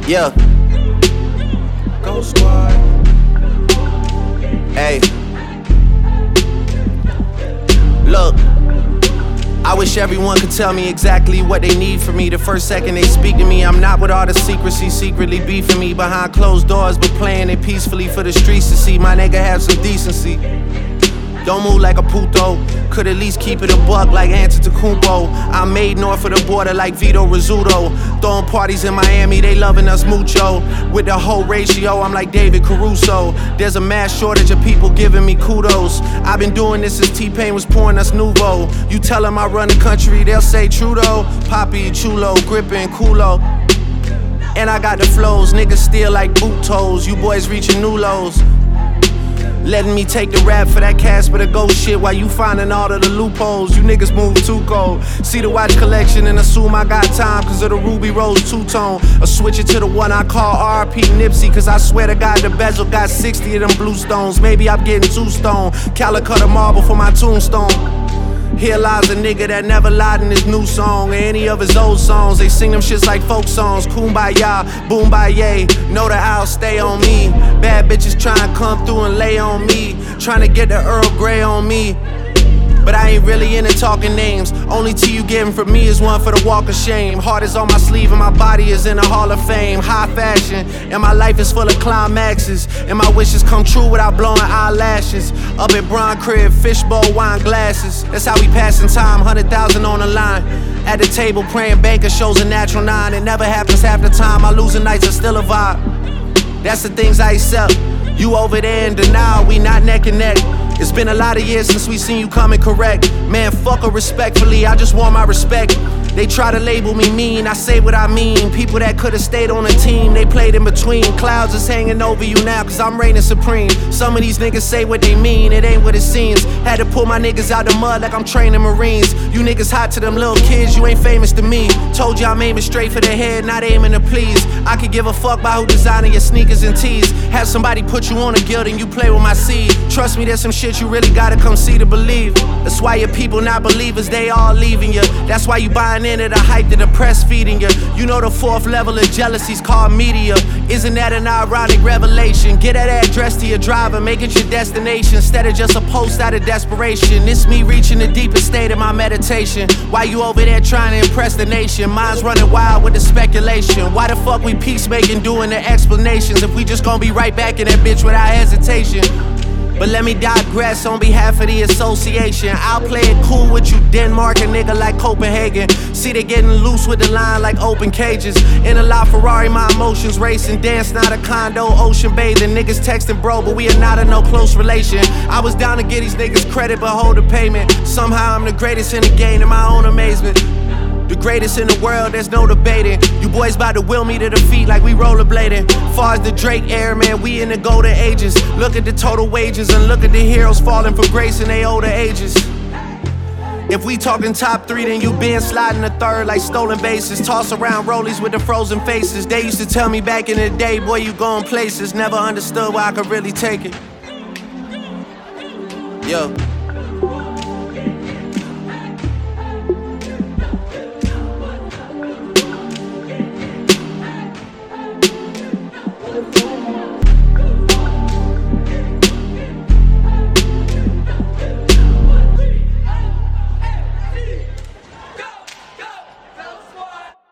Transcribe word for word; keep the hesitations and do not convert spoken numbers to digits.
Yeah. Go Squad. Hey. Look. I wish everyone could tell me exactly what they need from me. The first second they speak to me, I'm not with all the secrecy, secretly beefing me behind closed doors, but playing it peacefully for the streets to see. My nigga have some decency. Don't move like a puto, could at least keep it a buck like Antetokounmpo. I'm made north of the border like Vito Rizzuto. Throwing parties in Miami, they loving us mucho. With the whole ratio, I'm like David Caruso. There's a mass shortage of people giving me kudos. I've been doing this since T-Pain was pouring us Nuvo. You tell them I run the country, they'll say Trudeau. Poppy, Chulo, gripping, culo. And I got the flows, niggas still like boot toes. You boys reaching new lows. Letting me take the rap for that Casper the Ghost shit while you finding all of the loopholes. You niggas move too cold. See the watch collection and assume I got time cause of the Ruby Rose two-tone. Or switch it to the one I call R P Nipsey cause I swear to God the bezel got sixty of them blue stones. Maybe I'm getting too stoned. Calicut a marble for my tombstone. Here lies a nigga that never lied in his new song or any of his old songs. They sing them shits like folk songs. Kumbaya, boombaye, know that I'll stay on me. Bad bitches trying to come through and lay on me. Trying to get the Earl Grey on me. But I ain't really into talking names. Only tea you getting from me is one for the walk of shame. Heart is on my sleeve and my body is in the Hall of Fame. High fashion, and my life is full of climaxes. And my wishes come true without blowing eyelashes. Up at Bron Crib, fishbowl, wine glasses. That's how we passing time, hundred thousand on the line. At the table praying banker shows a natural nine. It never happens half the time, my losing nights are still a vibe. That's the things I accept. You over there in denial, we not neck and neck. It's been a lot of years since we seen you coming correct. Man, fuck her respectfully, I just want my respect. They try to label me mean, I say what I mean. People that could've stayed on the team, they played in between. Clouds is hanging over you now cause I'm reigning supreme. Some of these niggas say what they mean, it ain't what it seems. Had to pull my niggas out the mud like I'm training Marines. You niggas hot to them little kids, you ain't famous to me. Told you I'm aiming straight for the head, not aiming to please. I could give a fuck about who designing your sneakers and tees. Have somebody put you on a guild and you play with my seed. Trust me, there's some shit you really gotta come see to believe. That's why your people not believers, they all leaving you. That's why you buying into the hype that the press feeding you. You know the fourth level of jealousy's called media. Isn't that an ironic revelation? Get that address to your driver, make it your destination instead of just a post out of desperation. It's me reaching the deepest state of my meditation. Why you over there trying to impress the nation? Mine's running wild with the speculation. Why the fuck we peacemaking doing the explanations if we just gonna be right back in that bitch without hesitation? But let me digress on behalf of the association. I'll play it cool with you, Denmark, a nigga like Copenhagen. See they getting loose with the line like open cages. In a LaFerrari, my emotions racing. Dance, not a condo, ocean bathing. Niggas texting bro, but we are not in no close relation. I was down to get these niggas credit, but hold the payment. Somehow I'm the greatest in the game, in my own amazement. The greatest in the world, there's no debating. You boys bout to will me to defeat like we rollerblading. Far as the Drake era, man, we in the golden ages. Look at the total wages and look at the heroes falling for grace in their older ages. If we talking top three, then you been sliding the third like stolen bases. Toss around rollies with the frozen faces. They used to tell me back in the day, boy, you going places. Never understood why I could really take it. Yo.